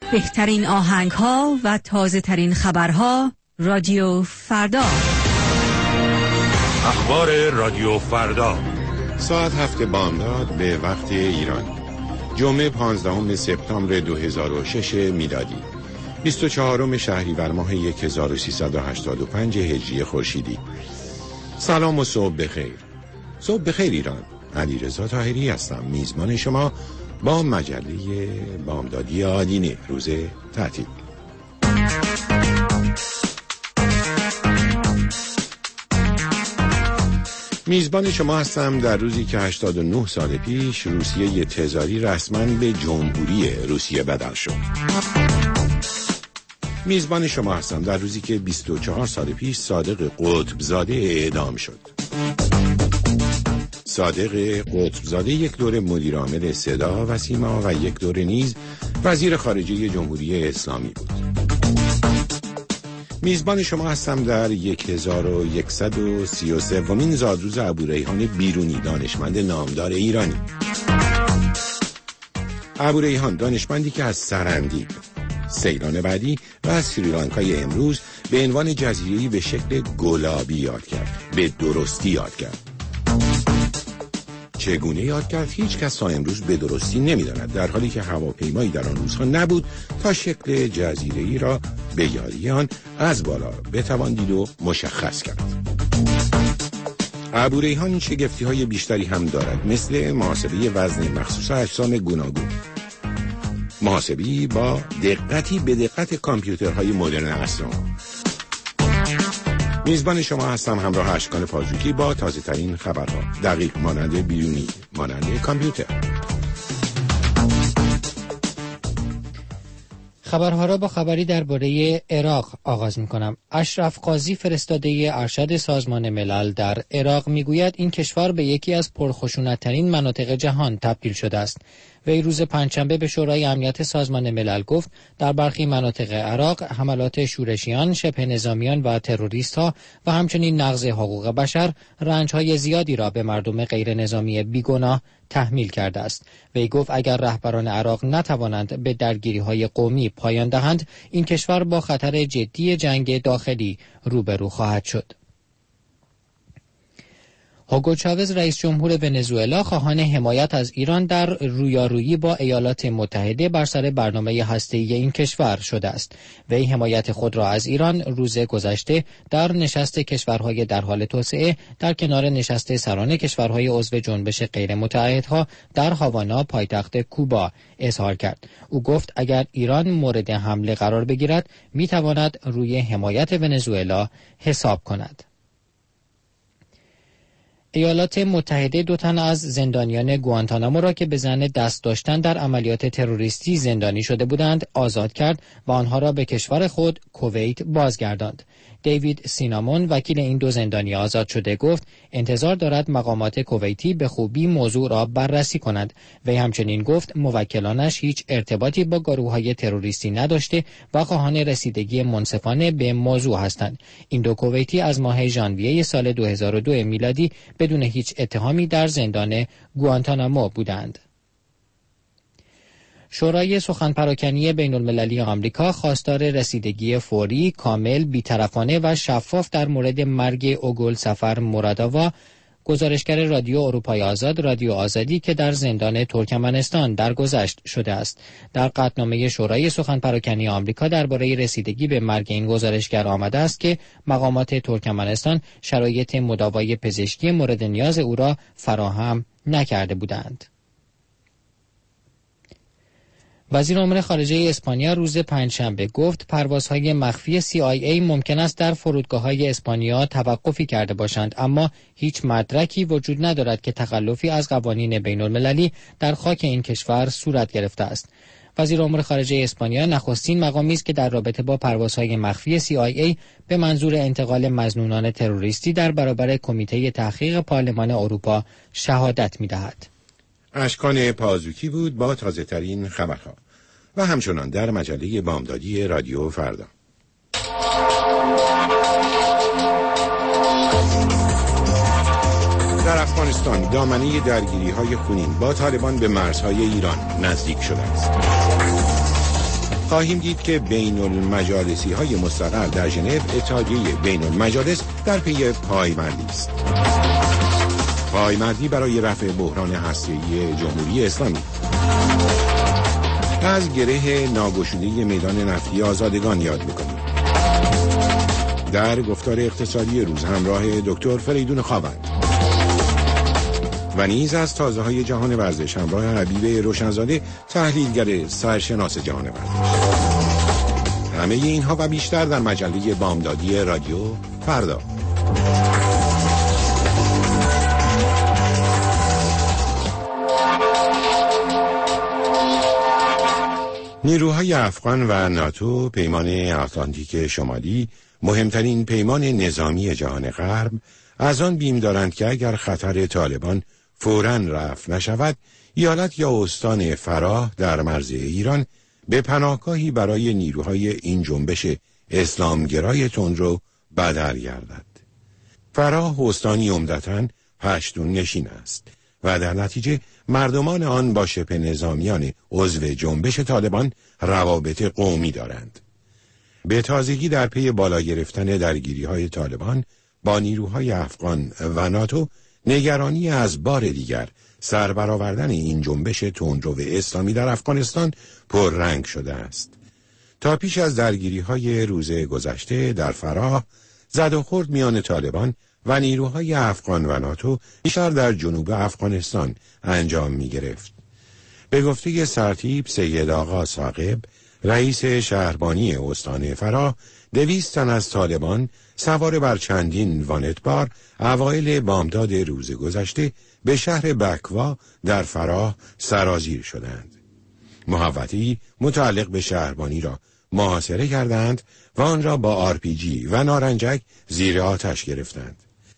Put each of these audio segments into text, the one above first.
بهترین آهنگ‌ها و تازه‌ترین خبرها رادیو فردا. اخبار رادیو فردا ساعت 7 بامداد به وقت ایران، جمعه 15 سپتامبر 2006 میلادی، 24 شهریور ماه 1385 هجری خورشیدی. سلام و صبح بخیر. صبح بخیر ایران. علیرضا طاهری هستم، میزبان شما با مجله بامدادی آدینه روز تعطیل. میزبان شما هستم در روزی که 89 سال پیش روسیه تزاری رسما به جمهوری روسیه بدل شد. میزبان شما هستم در روزی که 24 سال پیش صادق قطبزاده اعدام شد. صادق قطبزاده یک دوره مدیر عامل صدا و سیما و یک دوره نیز وزیر خارجه جمهوری اسلامی بود. میزبان شما هستم در 1133مین زادروز ابوریحان بیرونی، دانشمند نامدار ایرانی. ابوریحان دانشمندی که از سرندیب، سیلان بعدی و از سریلانکای امروز به عنوان جزیره‌ای به شکل گلابی یاد کرد، به درستی یاد کرد. چگونه یاد کرد؟ هیچ کس تا امروز به درستی نمی‌داند، در حالی که هواپیمایی در آن روزها نبود تا شکل جزیره‌ای را به یاری آن از بالا بتوان دید و مشخص کرد. ابوریحان شگفتی‌های بیشتری هم دارد، مثل محاسبه وزن مخصوص اجسام گوناگون، محاسبی با دقتی به دقت کامپیوترهای مدرن عصر. میزبان شما هستم همراه اشکان پاژوکی با تازه ترین خبرها، دقیق مانند بیرونی، مانند کامپیوتر. خبرها را با خبری درباره عراق آغاز می‌کنم. اشرف قاضی، فرستاده ارشد سازمان ملل در عراق، میگوید این کشور به یکی از پرخشونت‌ترین مناطق جهان تبدیل شده است. وی روز پنجشنبه به شورای امنیت سازمان ملل گفت در برخی مناطق عراق حملات شورشیان، شبه نظامیان و تروریست‌ها و همچنین نقض حقوق بشر رنج‌های زیادی را به مردم غیر نظامی بیگناه تحمیل کرده است. وی گفت اگر رهبران عراق نتوانند به درگیری‌های قومی پایان دهند، این کشور با خطر جدی جنگ داخلی روبرو خواهد شد. هوگو چاوز، رئیس جمهور ونزوئلا، خواهان حمایت از ایران در رویارویی با ایالات متحده بر سر برنامه هسته‌ای این کشور شده است. وی حمایت خود را از ایران روز گذشته در نشست کشورهای در حال توسعه در کنار نشست سران کشورهای عضو جنبش غیر متعهدها در هاوانا، پایتخت کوبا، اظهار کرد. او گفت اگر ایران مورد حمله قرار بگیرد میتواند روی حمایت ونزوئلا حساب کند. ایالات متحده 2 تن از زندانیان گوانتانامو را که به ظن دست داشتن در عملیات تروریستی زندانی شده بودند آزاد کرد و آنها را به کشور خود کویت بازگرداند. دیوید سینامون، وکیل این 2 زندانی آزاد شده، گفت انتظار دارد مقامات کویتی به خوبی موضوع را بررسی کنند. وی همچنین گفت موکلانش هیچ ارتباطی با گروه‌های تروریستی نداشته و خواهان رسیدگی منصفانه به موضوع هستند. این 2 کویتی از ماه ژانویه سال 2002 میلادی بدون هیچ اتهامی در زندان گوانتانامو بودند. شورای سخن پراکنی بین المللی آمریکا خواستار رسیدگی فوری، کامل، بی‌طرفانه و شفاف در مورد مرگ اوگل سفر مراداوا، گزارشگر رادیو اروپای آزاد، رادیو آزادی، که در زندان ترکمنستان درگذشت شده است. در قطعنامه شورای سخن پراکنی آمریکا درباره رسیدگی به مرگ این گزارشگر آمده است که مقامات ترکمنستان شرایط مداوای پزشکی مورد نیاز او را فراهم نکرده بودند. وزیر امور خارجه اسپانیا روز پنجشنبه گفت پروازهای مخفی CIA ممکن است در فرودگاه‌های اسپانیا توقفی کرده باشند، اما هیچ مدرکی وجود ندارد که تخلفی از قوانین بین‌المللی در خاک این کشور صورت گرفته است. وزیر امور خارجه اسپانیا نخستین مقامی است که در رابطه با پروازهای مخفی CIA به منظور انتقال مظنونان تروریستی در برابر کمیته تحقیق پارلمان اروپا شهادت می‌دهد. اشکان پازوکی بود با تازه ترین خبرها و همچنان در مجله بامدادی رادیو فردا. در افغانستان دامنه درگیری‌های خونین با طالبان به مرزهای ایران نزدیک شده است. خواهیم دید که بین المجالسی های مستقر در ژنو اتحادیه بین المجالس در پی پایمردی است. پایمردی برای رفع بحران هسته‌ای جمهوری اسلامی. از گره ناگشوده میدان نفتی آزادگان یاد می‌کنیم. در گفتار اقتصادی روز همراه دکتر فریدون خاوند و نیز از تازه‌های جهان ورزش همراه حبیب روشنزاده تحلیلگر سرشناس جهان ورزش. همه اینها و بیشتر در مجله بامدادی رادیو فردا. نیروهای افغان و ناتو پیمان اتلانتیک شمالی، مهمترین پیمان نظامی جهان غرب، از آن بیم دارند که اگر خطر طالبان فوراً رفع نشود، ایالت یا استان فراه در مرز ایران به پناهگاهی برای نیروهای این جنبش اسلامگرای تندرو بدل گردد. فراه استانی عمدتاً پشتون نشین است و در نتیجه مردمان آن با شبه نظامیان عضو جنبش طالبان روابط قومی دارند. به تازگی در پی بالا گرفتن درگیری‌های طالبان با نیروهای افغان و ناتو، نگرانی از بار دیگر سربرآوردن این جنبش تندرو اسلامی در افغانستان پررنگ شده است. تا پیش از درگیری‌های روز گذشته در فراه، زد و خورد میان طالبان و نیروهای افغان و ناتو بیشتر در جنوب افغانستان انجام می گرفت. به گفته سرتیپ سید آقا ثاقب، رئیس شهربانی استان فراه، 200 تن از طالبان سوار بر چندین وانتبار اوایل بامداد روز گذشته به شهر بکوا در فراه سرازیر شدند. محوطه‌ای متعلق به شهربانی را محاصره کردند و آن را با RPG و نارنجک زیر آتش گرفتند.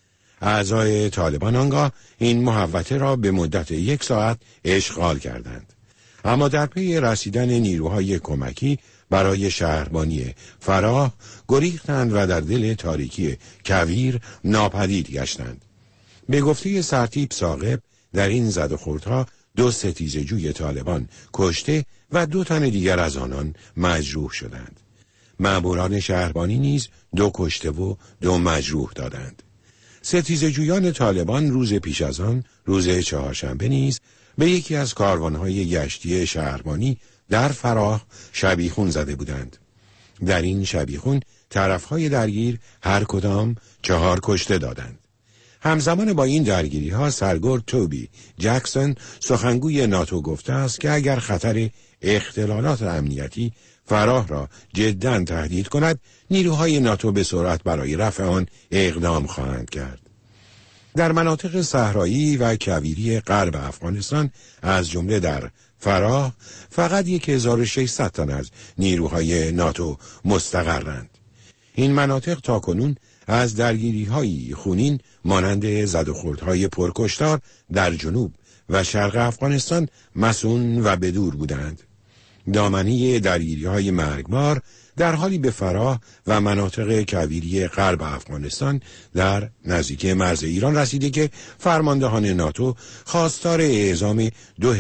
اعضای طالبان آنگاه این محوطه را به مدت 1 ساعت اشغال کردند. اما در پی رسیدن نیروهای کمکی برای شهربانی فراه گریختند و در دل تاریکی کویر ناپدید گشتند. به گفته سرتیپ ثاقب، در این زد و خوردها 2 ستیزه‌جوی طالبان کشته و 2 تن دیگر از آنان مجروح شدند. مأموران شهربانی نیز 2 کشته و 2 مجروح دادند. ستیزه‌جویان طالبان روز پیش از آن، روز چهارشنبه نیز، به یکی از کاروانهای گشتی شهربانی در فراه شبیخون زده بودند. در این شبیخون طرفهای درگیر هر کدام 4 کشته دادند. همزمان با این درگیری‌ها سرگرد توبی جکسون، سخنگوی ناتو، گفته است که اگر خطر اختلالات امنیتی فراه را جداً تهدید کند، نیروهای ناتو به سرعت برای رفع آن اقدام خواهند کرد. در مناطق صحرایی و کویری غرب افغانستان، از جمله در فراه، فقط 1600 تن از نیروهای ناتو مستقرند. این مناطق تاکنون از درگیری‌های خونین مانند زد و خوردهای پرکشتار در جنوب و شرق افغانستان مصون و بدور بودند. دامنه درگیری‌های مرگبار در حالی به فراه و مناطق کویری غرب افغانستان در نزدیک مرز ایران رسیده که فرماندهان ناتو خواستار اعزام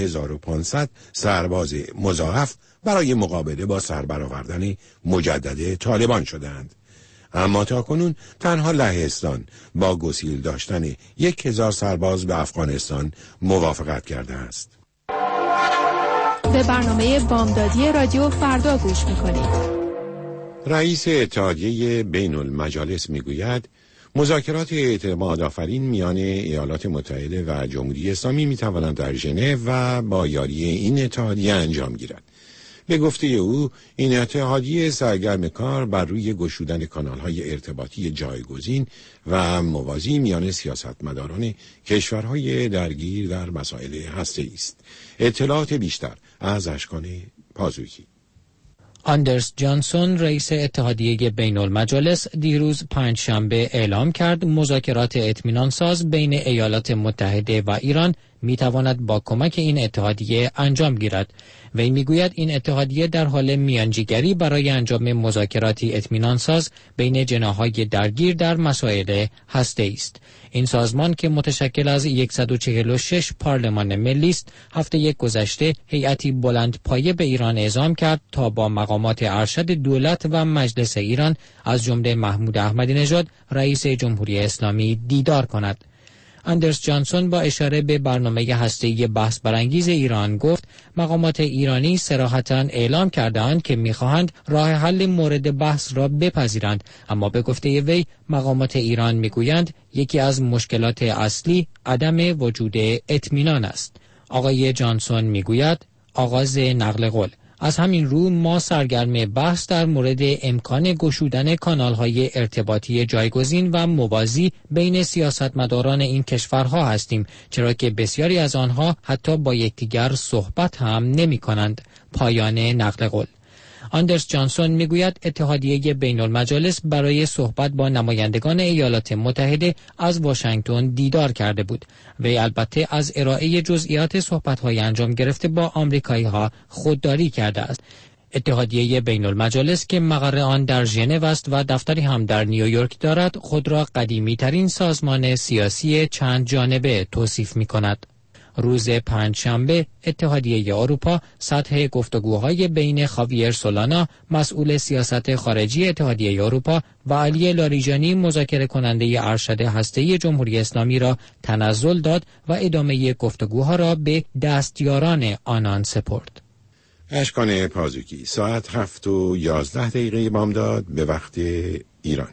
2500 سرباز مضاعف برای مقابله با سربرآوردن مجدد طالبان شدند. اما تاکنون تنها لهستان با گسیل داشتن 1000 سرباز به افغانستان موافقت کرده است. به برنامه بامدادی رادیو فردا گوش میکنید. رئیس اتحادیه بین المجالس میگوید مذاکرات اعتماد آفرین میان ایالات متحده و جمهوری اسلامی میتوانند در ژنو و با یاری این اتحادیه انجام گیرد. به گفته او، این اتحادیه سرگرم کار بر روی گشودن کانال‌های ارتباطی جایگزین و موازی میان سیاستمداران کشورهای درگیر در مسائل هسته‌ای است. اطلاعات بیشتر از اشکان پازوکی. آندرس جانسون، رئیس اتحادیه بین المجالس، دیروز پنجشنبه اعلام کرد مذاکرات اطمینان‌ساز بین ایالات متحده و ایران میتواند با کمک این اتحادیه انجام گیرد. وی میگوید این اتحادیه در حال میانجیگری برای انجام مذاکراتی اطمینان‌ساز بین جناح‌های درگیر در مسائل هسته‌ای است. این سازمان که متشکل از 146 پارلمان ملی است، هفته گذشته هیئتی بلند پایه به ایران اعزام کرد تا با مقامات ارشد دولت و مجلس ایران از جمله محمود احمدی نژاد رئیس جمهوری اسلامی دیدار کند. اندرس جانسون با اشاره به برنامه هسته‌ای بحث برانگیز ایران گفت مقامات ایرانی صراحتاً اعلام کرده‌اند که می‌خواهند راه حل مورد بحث را بپذیرند، اما به گفته وی مقامات ایران می‌گویند یکی از مشکلات اصلی عدم وجود اطمینان است. آقای جانسون می‌گوید آغاز نقل قول. از همین رو ما سرگرم بحث در مورد امکان گشودن کانال‌های ارتباطی جایگزین و موازی بین سیاستمداران این کشورها هستیم، چرا که بسیاری از آنها حتی با یکدیگر صحبت هم نمی‌کنند. پایان نقل قول. اندرس جانسون میگوید اتحادیه بین المجالس برای صحبت با نمایندگان ایالات متحده از واشنگتن دیدار کرده بود. وی البته از ارائه جزئیات صحبت‌های انجام گرفته با آمریکایی‌ها خودداری کرده است. اتحادیه بین المجالس که مقر آن در ژنو است و دفتری هم در نیویورک دارد، خود را قدیمی‌ترین سازمان سیاسی چند جانبه توصیف می‌کند. روز پنجشنبه اتحادیه اروپا سطح گفتگوهای بین خاویر سولانا مسئول سیاست خارجی اتحادیه اروپا و علی لاریجانی مذاکره کننده ارشد هسته‌ای جمهوری اسلامی را تنزل داد و ادامه گفتگوها را به دستیاران آنان سپرد. اشکان پازوکی، ساعت 7:11 بامداد به وقت ایران،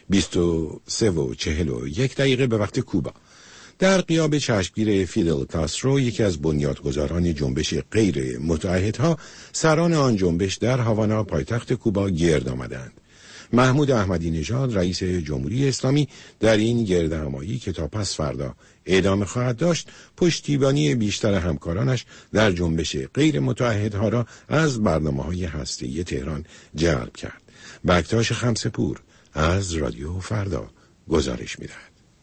23:41 به وقت کوبا. در غیاب چشمگیر فیدل کاسترو، یکی از بنیادگذاران جنبش غیر متعهدها، سران آن جنبش در هاوانا پایتخت کوبا گرد آمدند. محمود احمدی نژاد رئیس جمهوری اسلامی در این گردهمایی که تا پس فردا ادامه خواهد داشت، پشتیبانی بیشتر همکارانش در جنبش غیر متعهدها را از برنامه‌های هسته‌ای تهران جلب کرد. بکتاش خمسه‌پور از رادیو فردا گزارش می‌دهد.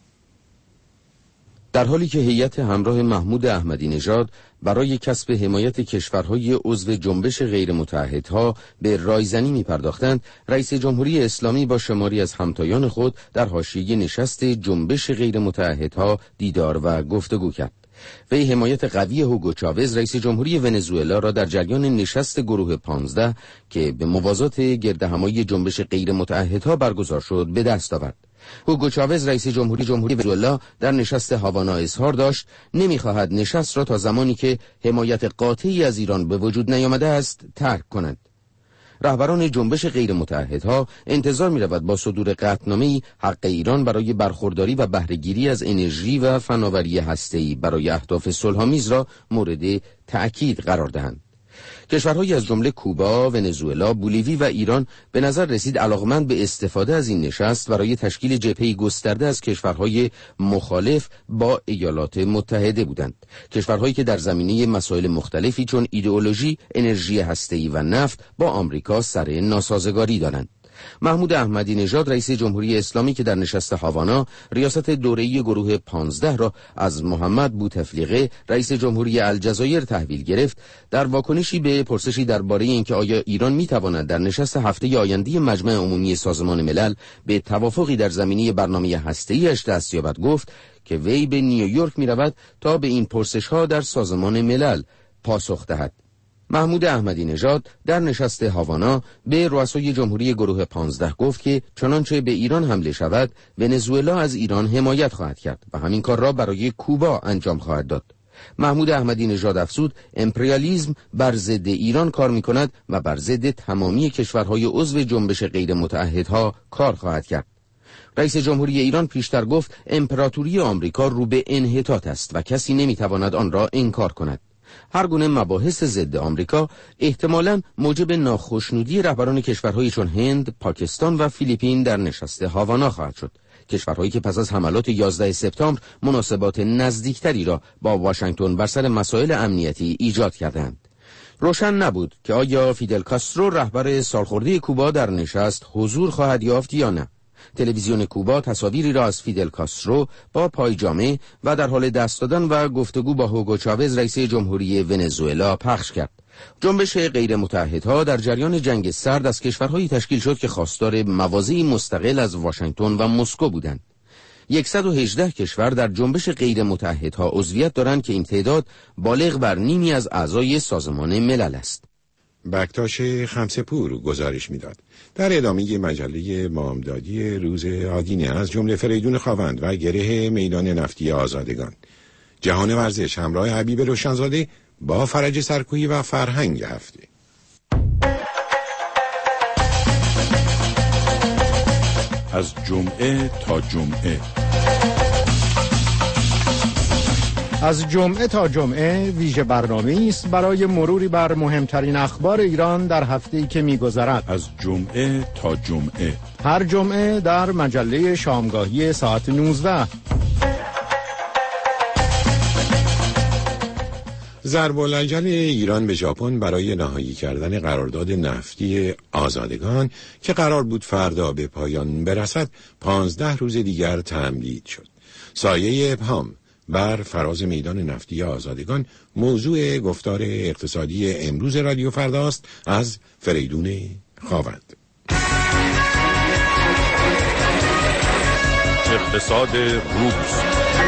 در حالی که هیئت همراه محمود احمدی نژاد برای کسب حمایت کشورهای عضو جنبش غیر متعهدها به رایزنی می‌پرداختند، رئیس جمهوری اسلامی با شماری از همتایان خود در حاشیه نشست جنبش غیر متعهدها دیدار و گفتگو کرد. وی حمایت قوی هوگو چاوز رئیس جمهوری ونزوئلا را در جریان نشست گروه 15 که به موازات گردهمایی جنبش غیر متعهدها برگزار شد به دست آورد. هوگو چاوز رئیس جمهوری ونزوئلا در نشست هاوانا اظهار داشت نمی‌خواهد نشست را تا زمانی که حمایت قاطعی از ایران به وجود نیامده است ترک کند. رهبران جنبش غیر متعهدها انتظار می‌رود با صدور قطعنامه‌ای حق ایران برای برخورداری و بهره‌گیری از انرژی و فناوری هسته‌ای برای اهداف صلح‌آمیز را مورد تأکید قرار دهند. کشورهایی از جمله کوبا، ونزوئلا، بولیوی و ایران به نظر رسید علاقمند به استفاده از این نشست برای تشکیل جبهه‌ای گسترده از کشورهای مخالف با ایالات متحده بودند. کشورهایی که در زمینه مسائل مختلفی چون ایدئولوژی، انرژی هسته‌ای و نفت با آمریکا سر ناسازگاری دارند. محمود احمدی نژاد رئیس جمهوری اسلامی که در نشست هاوانا ریاست دوره‌ای گروه 15 را از محمد بوتفلیقه رئیس جمهوری الجزایر تحویل گرفت، در واکنشی به پرسشی درباره اینکه آیا ایران می‌تواند در نشست هفته آینده مجمع عمومی سازمان ملل به توافقی در زمینه برنامه هسته‌ای‌اش دست یابد، گفت که وی به نیویورک می‌رود تا به این پرسش‌ها در سازمان ملل پاسخ دهد. محمود احمدی نژاد در نشست هاوانا به رؤسای جمهوری گروه 15 گفت که چنانچه به ایران حمله شود، ونزوئلا از ایران حمایت خواهد کرد و همین کار را برای کوبا انجام خواهد داد. محمود احمدی نژاد افزود امپریالیسم بر ضد ایران کار می‌کند و بر ضد تمامی کشورهای عضو جنبش غیر متعهدها کار خواهد کرد. رئیس جمهوری ایران پیشتر گفت امپراتوری آمریکا رو به انحطاط است و کسی نمی‌تواند آن را انکار کند. هر گونه مباحث ضد آمریکا احتمالاً موجب ناخشنودی رهبران کشورهای چون هند، پاکستان و فیلیپین در نشست هاوانا خواهد شد. کشورهایی که پس از حملات 11 سپتامبر مناسبات نزدیکتری را با واشنگتن بر سر مسائل امنیتی ایجاد کردند. روشن نبود که آیا فیدل کاسترو رهبر سالخورده کوبا در نشست حضور خواهد یافت یا نه. تلویزیون کوبا تصاویری را از فیدل کاسترو با پایجامه و در حال دست دادن و گفتگو با هوگو چاوز رئیس جمهوری ونزوئلا پخش کرد. جنبش غیر متحدها در جریان جنگ سرد از کشورهایی تشکیل شد که خواستار مواضعی مستقل از واشنگتن و مسکو بودند. 118 کشور در جنبش غیر متحدها عضویت دارند که این تعداد بالغ بر نیمی از اعضای سازمان ملل است. بکتاش خمسه‌پور گزارش میداد. در ادامه مجله بامدادی روز آدینه از جمله فریدون خاوند و گره میدان نفتی آزادگان، جهان ورزش همراه حبیب روشنزاده با فرج سرکویی و فرهنگ هفته. از جمعه تا جمعه، از جمعه تا جمعه ویژه برنامه‌ای است برای مروری بر مهمترین اخبار ایران در هفته‌ای که می‌گذرد. از جمعه تا جمعه، هر جمعه در مجله شامگاهی ساعت 19. ضرب‌العجل ایران به ژاپن برای نهایی کردن قرارداد نفتی آزادگان که قرار بود فردا به پایان برسد 15 روز دیگر تمدید شد. سایه ابهام بر فراز میدان نفتی آزادگان موضوع گفتار اقتصادی امروز رادیو فرداست. از فریدون خاوند. اقتصاد روز.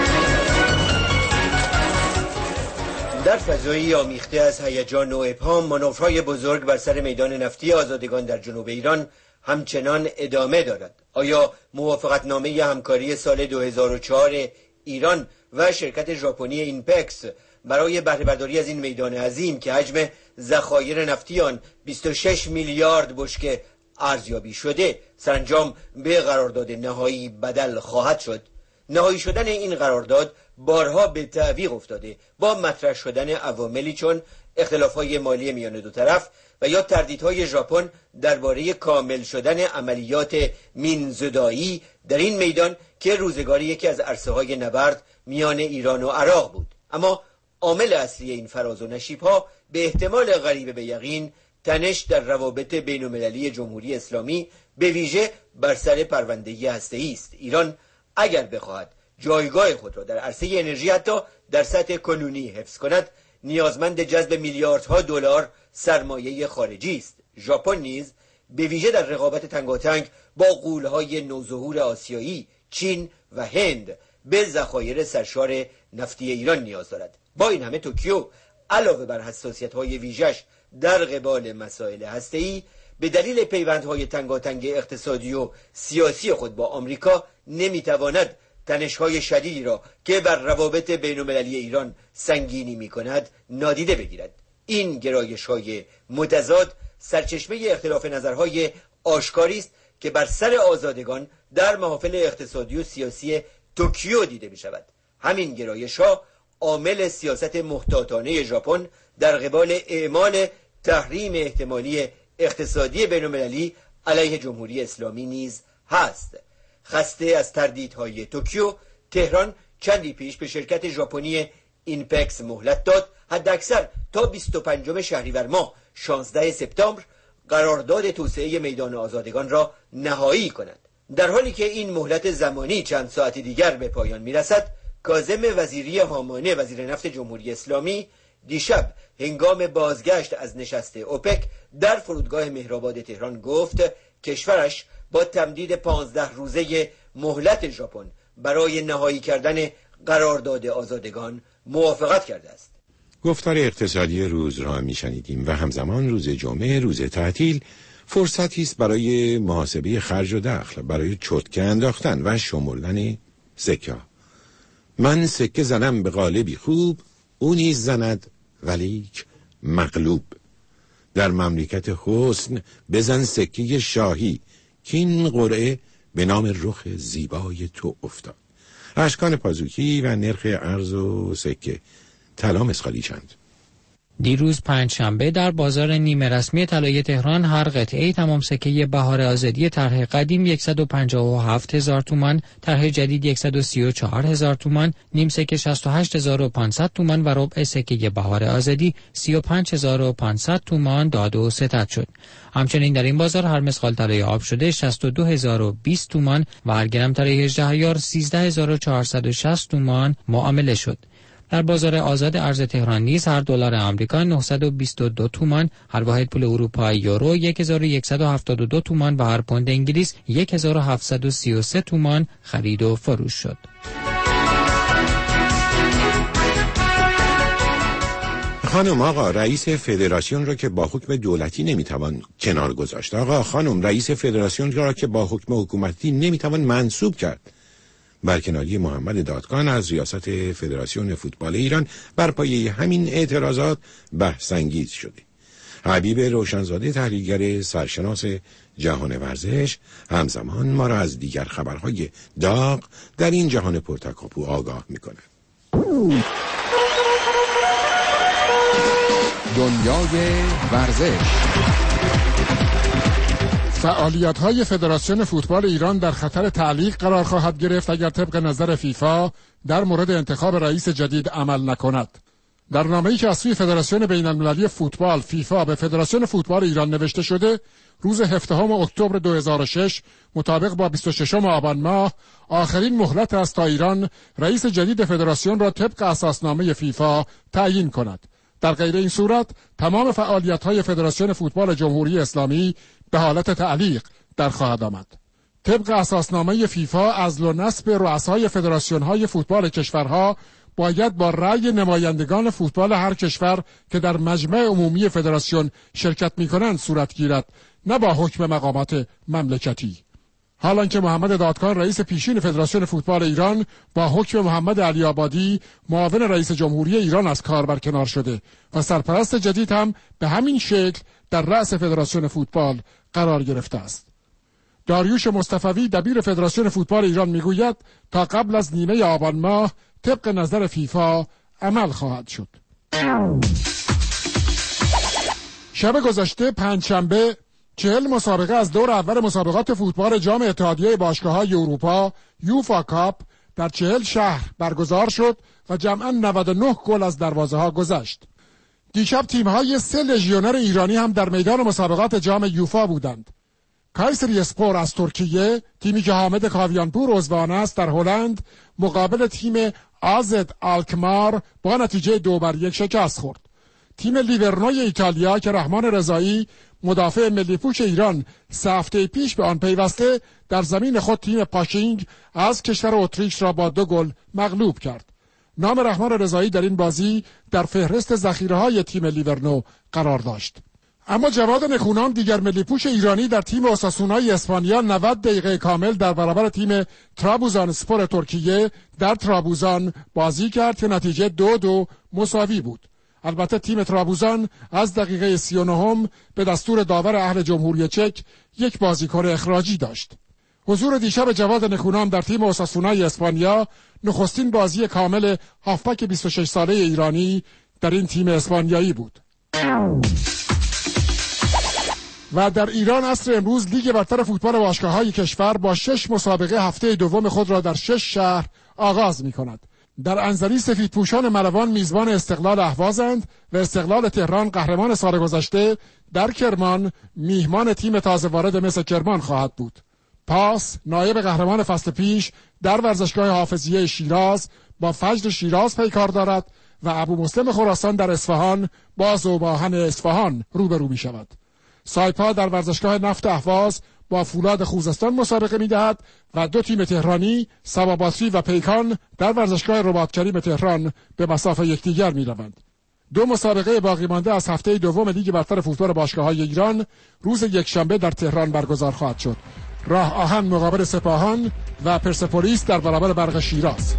در فضایی آمیخته از هیجان و ابهام، مانورهای بزرگ بر سر میدان نفتی آزادگان در جنوب ایران همچنان ادامه دارد. آیا موافقتنامه همکاری سال 2004 ایران و شرکت ژاپنی اینپکس برای بهره برداری از این میدان عظیم که حجم ذخایر نفتی آن 26 میلیارد بشکه ارزیابی شده سرانجام به قرارداد نهایی بدل خواهد شد؟ نهایی شدن این قرارداد بارها به تعویق افتاده با مطرح شدن عواملی چون اختلاف‌های مالی میان دو طرف و یا تردیدهای ژاپن درباره کامل شدن عملیات مین‌زدایی در این میدان که روزگاری یکی از عرصه‌های نبرد میان ایران و عراق بود. اما عامل اصلی این فراز و نشیب‌ها به احتمال قریب به یقین تنش در روابط بین‌المللی جمهوری اسلامی به ویژه بر سر پرونده هسته‌ای است. ایران اگر بخواهد جایگاه خود را در عرصه انرژی حتی در سطح کنونی حفظ کند، نیازمند جذب میلیاردها دلار سرمایه خارجی است. ژاپن نیز به ویژه در رقابت تنگاتنگ با غول‌های نوظهور آسیایی، چین و هند به ذخایر سرشار نفتی ایران نیاز دارد. با این همه توکیو علاوه بر حساسیت‌های ویژه‌اش در قبال مسائل هسته‌ای، به دلیل پیوندهای تنگاتنگ اقتصادی و سیاسی خود با آمریکا نمیتواند تنش‌های شدیدی را که بر روابط بین‌المللی ایران سنگینی می‌کند نادیده بگیرد. این گرایش‌های متضاد سرچشمه اختلاف نظرهای آشکاری است که بر سر آزادگان در محافل اقتصادی و سیاسی توکیو دیده می‌شود. همین گرایش‌ها عامل سیاست محتاطانه ژاپن در قبال اعمال تحریم احتمالی اقتصادی بین‌المللی علیه جمهوری اسلامی نیز هست. خسته از تردیدهای توکیو، تهران چندی پیش به شرکت ژاپنی اینپکس مهلت داد حداکثر تا 25 شهریور ماه 16 سپتامبر قرارداد توسعه میدان آزادگان را نهایی کند. در حالی که این مهلت زمانی چند ساعت دیگر به پایان میرسد، کاظم وزیری هامانه وزیر نفت جمهوری اسلامی دیشب هنگام بازگشت از نشست اوپک در فرودگاه مهرآباد تهران گفت کشورش با تمدید 15 روزه مهلت ژاپن برای نهایی کردن قرارداد آزادگان موافقت کرده است. گفتار اقتصادی روز را میشنیدیم و همزمان روز جمعه، روز تعطیل، فرصتی است برای محاسبه خرج و دخل، برای چرتکه انداختن و شمردن سکه. من سکه زنم به قالبی خوب، او نیز زند ولیک مغلوب. در مملکت حسن بزن سکه شاهی، کین قرعه به نام رخ زیبای تو افتاد. اشکان پازوکی و نرخ ارز و سکه. طلا مسخالی چند؟ دیروز پنجشنبه در بازار نیمه رسمی طلای تهران هر قطعه تمام سکه بهار آزادی طرح قدیم 157,000 تومان، طرح جدید 134,000 تومان، نیم سکه 68,500 تومان و ربع سکه بهار آزادی 35,500 تومان داد و ستد شد. همچنین در این بازار هر مسقال طلای آب شده 62,020 تومان و هر گرم طلای 18 عیار 13,460 تومان معامله شد. در بازار آزاد ارز تهران نیز هر دلار آمریکا 922 تومان، هر واحد پول اروپایی یورو 1172 تومان و هر پوند انگلیس 1733 تومان خرید و فروش شد. خانم آقا رئیس فدراسیون را که با حکم دولتی نمیتوان کنار گذاشت. آقا خانم رئیس فدراسیون را که با حکم حکومتی نمیتوان منصوب کرد. برکناری محمد دادگان از ریاست فدراسیون فوتبال ایران بر پایه همین اعتراضات بحث انگیز شده. حبیب روشنزاده تحلیلگر سرشناس جهان ورزش همزمان ما را از دیگر خبرهای داغ در این جهان پرتکاپو آگاه می‌کند. دنیای ورزش. فعالیت‌های فدراسیون فوتبال ایران در خطر تعلیق قرار خواهد گرفت اگر طبق نظر فیفا در مورد انتخاب رئیس جدید عمل نکند. در نامه‌ای که از سوی فدراسیون بین‌المللی فوتبال فیفا به فدراسیون فوتبال ایران نوشته شده، روز 17 اکتبر 2006 مطابق با 26 آبان ماه آخرین مهلت است تا ایران رئیس جدید فدراسیون را طبق اساسنامه فیفا تعیین کند. در غیر این صورت تمام فعالیت‌های فدراسیون فوتبال جمهوری اسلامی به حالت تعلیق در خواهد آمد. طبق اساسنامه فیفا عزل و نصب رؤسای فدراسیون‌های فوتبال کشورها باید با رأی نمایندگان فوتبال هر کشور که در مجمع عمومی فدراسیون شرکت می‌کنند صورت گیرد، نه با حکم مقامات مملکتی. حالانکه محمد دادگان رئیس پیشین فدراسیون فوتبال ایران با حکم محمد علی آبادی معاون رئیس جمهوری ایران از کار برکنار شده و سرپرست جدید هم به همین شکل در رأس فدراسیون فوتبال قرار گرفته است. داریوش مصطفوی دبیر فدراسیون فوتبال ایران میگوید تا قبل از نیمه آبان ماه طبق نظر فیفا عمل خواهد شد. شب گذشته پنجشنبه 40 مسابقه از دور اول مسابقات فوتبال جام اتحادیه باشگاه‌های اروپا یوفا کاپ در 40 شهر برگزار شد و جمعاً 99 گل از دروازه‌ها گذشت. دیشب تیم‌های 3 لژیونر ایرانی هم در میدان مسابقات جام یوفا بودند. کایسریاسپور از ترکیه، تیمی که حامد کاویانپور عضو آن است، در هلند مقابل تیم آزد آلکمار با نتیجه 2-1 شکست خورد. تیم لیورنوی ایتالیا که رحمان رضایی مدافع ملی پوش ایران 3 هفته پیش به آن پیوسته، در زمین خود تیم پاشینگ از کشور اتریش را با 2 گل مغلوب کرد. نام رحمان رضایی در این بازی در فهرست ذخیره‌های تیم لیورنو قرار داشت. اما جواد نکونام دیگر ملی پوش ایرانی در تیم اوساسونای اسپانیا 90 دقیقه کامل در برابر تیم ترابوزانسپور ترکیه در ترابوزان بازی کرد که نتیجه 2-2 مساوی بود. البته تیم ترابوزان از دقیقه 39 به دستور داور اهل جمهوری چک یک بازیکن اخراجی داشت. حضور دیشب جواد نکونام در تیم اوساسونای اسپانیا نخستین بازی کامل هافبک 26 ساله ایرانی در این تیم اسپانیایی بود. و در ایران عصر امروز لیگ برتر فوتبال باشگاه‌های کشور با 6 مسابقه هفته دوم خود را در 6 شهر آغاز می‌کند. در انزلی سفیدپوشان ملوان میزبان استقلال اهوازند و استقلال تهران قهرمان سال گذشته در کرمان میهمان تیم تازه وارد مس کرمان خواهد بود. پاس نایب قهرمان فصل پیش در ورزشگاه حافظیه شیراز با فجر شیراز پیکار دارد و ابو مسلم خراسان در اصفهان با ذوب‌آهن اصفهان روبرو می شود. سایپا در ورزشگاه نفت اهواز با فولاد خوزستان مسابقه می‌دهد و 2 تیم تهرانی سباباتری و پیکان در ورزشگاه رباط کریم تهران به مسافه یکدیگر می‌روند. 2 مسابقه باقی مانده از هفته دوم لیگ برتر فوتبال باشگاه‌های ایران روز یکشنبه در تهران برگزار خواهد شد. راه آهن مقابل سپاهان و پرسپولیس در برابر برق شیراز.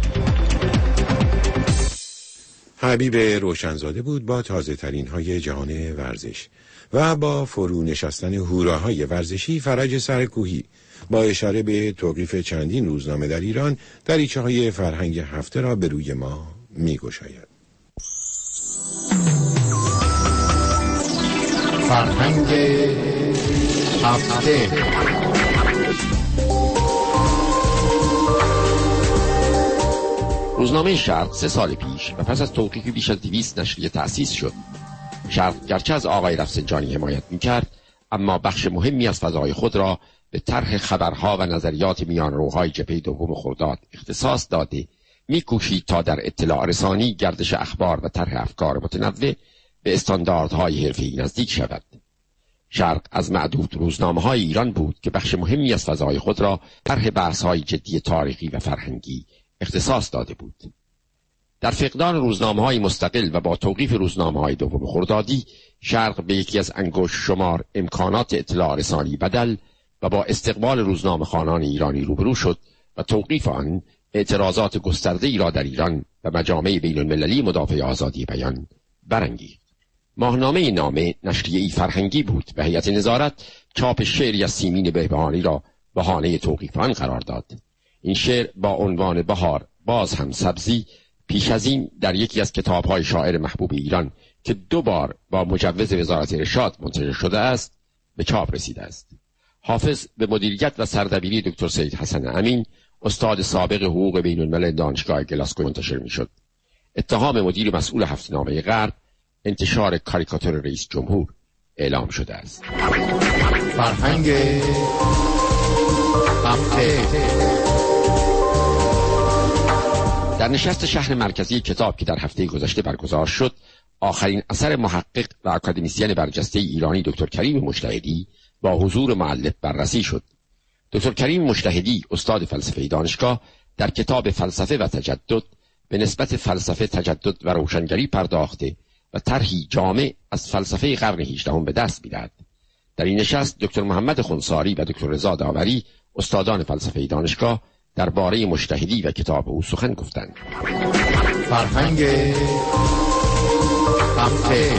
حبیب روشنزاده بود با تازه ترین های جهان ورزش و با فرو نشستن هوراهای ورزشی فرج سرکوهی با اشاره به توقیف چندین روزنامه در ایران دریچه های فرهنگ هفته را به روی ما می گشاید. فرهنگ هفته. روزنامه شرق 3 سال پیش و پس از توقیف بیش از 200 نشریه تأسیس شد. شرق گرچه از آقای رفسنجانی حمایت می‌کرد، اما بخش مهمی از فضای خود را به طرح خبرها و نظریات میانروهای جبهه دوم خرداد اختصاص داده می‌کوشید تا در اطلاع رسانی، گردش اخبار و طرح افکار متنوع به استانداردهای حرفه‌ای نزدیک شود. شرق از معدود روزنامه‌های ایران بود که بخش مهمی از فضای خود را طرح بحث‌های جدی تاریخی و فرهنگی اختصاص داده بود. در فقدان روزنامه‌های مستقل و با توقیف روزنامه‌های دوم خردادی، شرق به یکی از انگشت شمار امکانات اطلاع رسانی بدل و با استقبال روزنامه‌خوانان ایرانی روبرو شد و توقیف آن اعتراضات گسترده‌ای را در ایران و مجامع بین‌المللی مدافع آزادی بیان برانگیخت. ماهنامه نامه نشریه‌ای فرهنگی بود و هیئت نظارت چاپ شعری از سیمین بهبهانی را بهانه توقیف آن قرار داد. این شعر با عنوان بهار باز هم سبزی پیش از این در یکی از کتاب‌های شاعر محبوب ایران که 2 بار با مجوز وزارت ارشاد منتشر شده است به چاپ رسیده است. حافظ به مدیریت و سردبیری دکتر سید حسن امین، استاد سابق حقوق بین‌الملل دانشگاه گلاسگو منتشر می‌شد. اتهام مدیر مسئول هفته‌نامه غرب انتشار کاریکاتور رئیس جمهور اعلام شده است. فرهنگ هفته. در نشست شهر مرکزی کتاب که در هفته گذشته برگزار شد، آخرین اثر محقق و اکادمیسین برجسته ایرانی دکتر کریم مجتهدی با حضور مؤلف بررسی شد. دکتر کریم مجتهدی، استاد فلسفه دانشگاه، در کتاب فلسفه و تجدد به نسبت فلسفه، تجدد و روشنگری پرداخته و طرحی جامع از فلسفه قرن 18 به دست می‌دهد. در این نشست دکتر محمد خنثاری و دکتر رضا داوری، استادان فلسفه دانشگاه، درباره مجتهدی و کتاب او سخن گفتند. فرهنگ هفته.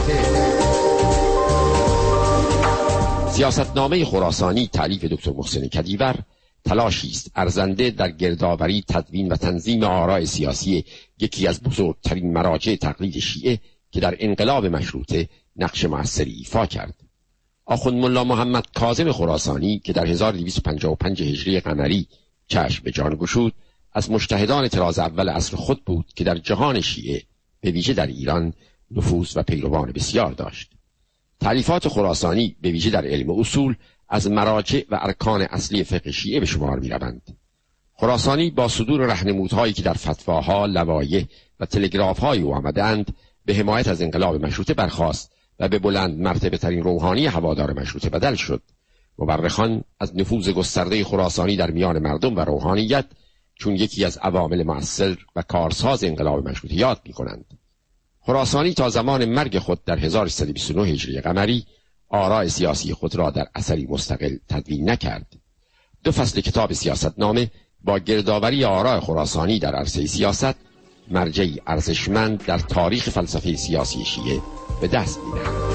سیاستنامه خراسانی تألیف دکتر محسن کدیور تلاشی است ارزنده در گردآوری، تدوین و تنظیم آراء سیاسی یکی از بزرگترین مراجع تقلید شیعه که در انقلاب مشروطه نقش مؤثری ایفا کرد. آخوند ملا محمد کاظم خراسانی که در 1255 هجری قمری چشم به جان گشود، از مجتهدان طراز اول عصر خود بود که در جهان شیعه به ویژه در ایران نفوذ و پیروان بسیار داشت. تألیفات خراسانی به ویژه در علم اصول از مراجع و ارکان اصلی فقه شیعه به شمار می‌روند. خراسانی با صدور راهنمودهایی که در فتواها، لوایح و تلگراف‌های او آمدند به حمایت از انقلاب مشروطه برخاست و به بلند مرتبه ترین روحانی هوادار مشروطه بدل شد. مورخان از نفوذ گسترده خراسانی در میان مردم و روحانیت چون یکی از عوامل مؤثر و کارساز انقلاب مشروطه یاد می‌کنند. خراسانی تا زمان مرگ خود در 1329 هجری قمری آراء سیاسی خود را در اثری مستقل تدوین نکرد. 2 فصل کتاب سیاستنامه با گردآوری آراء خراسانی در عرصه سیاست مرجعی ارزشمند در تاریخ فلسفه سیاسی شیعه به دست می‌دهد.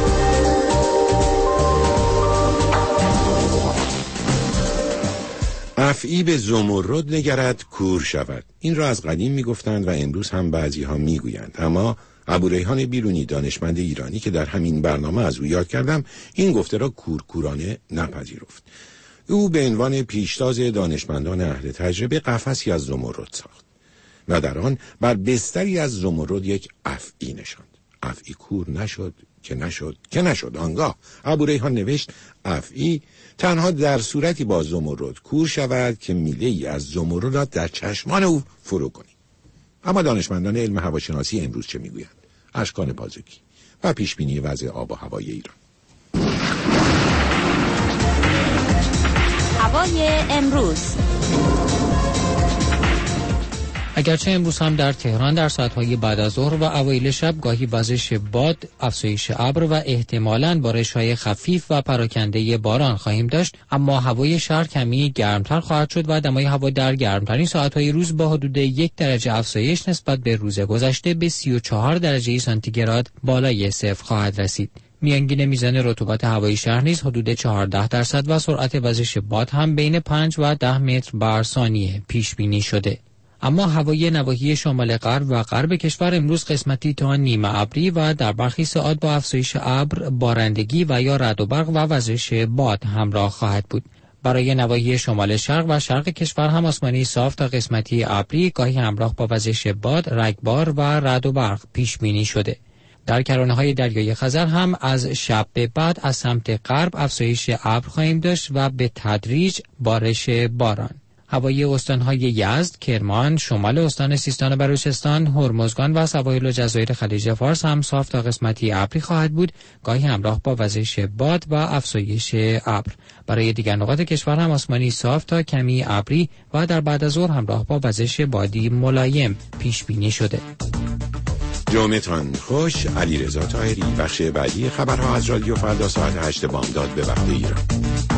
افعی به زمرد نگرد کور شود. این را از قدیم میگفتند و امروز هم بعضی ها میگویند، اما ابوریحان بیرونی، دانشمند ایرانی که در همین برنامه از او یاد کردم، این گفته را کورکورانه نپذیرفت. او به عنوان پیشتاز دانشمندان اهل تجربه قفسی از زمرد ساخت و در آن بر بستری از زمرد یک افعی نشاند. افعی کور نشد که نشد. آنگاه ابوریحان نوشت افعی تنها در صورتی با زمرد کور شود که میله ای از زمرد را در چشمان او فرو کنی. اما دانشمندان علم هواشناسی امروز چه میگویند؟ اشکان پازوکی و پیشبینی وضع آب و هوای ایران. هوای امروز. اگرچه امروز هم در تهران در ساعت‌های بعد از ظهر و اوایل شب گاهی وزش باد، افزایش ابر و احتمالاً بارش‌های خفیف و پراکنده باران خواهیم داشت، اما هوای شهر کمی گرمتر خواهد شد و دمای هوا در گرمترین ساعت‌های روز با حدود 1 درجه افزایش نسبت به روز گذشته به 34 درجه سانتیگراد بالای صفر خواهد رسید. میانگین میزان رطوبت هوای شهر نیز حدود 14% و سرعت وزش باد هم بین 5 و 10 متر بر ثانیه پیش بینی شده. اما هوای نواحی شمال غرب و غرب کشور امروز قسمتی تا نیمه ابری و در برخی ساعات با افزایش ابر، بارندگی و یا رعد و برق و وزش باد همراه خواهد بود. برای نواحی شمال شرق و شرق کشور هم آسمانی صاف تا قسمتی ابری گاهی همراه با وزش باد، رگبار و رعد و برق پیش بینی شده. در کرانه‌های دریای خزر هم از شب به بعد از سمت غرب افزایش ابر خواهیم داشت و به تدریج بارش باران. هوای استان‌های یزد، کرمان، شمال استان سیستان و بلوچستان، هرمزگان و سواحل و جزایر خلیج فارس هم صاف تا قسمتی ابری خواهد بود، گاهی همراه با وزش باد و افزایش ابر. برای دیگر نقاط کشور هم آسمانی صاف تا کمی ابری و در بعد از ظهر همراه با وزش بادی ملایم پیش بینی شده. جمعتان خوش. علیرضا طاهری. بخش بعدی خبرها از رادیو فردا ساعت 8 بامداد به وقت ایران.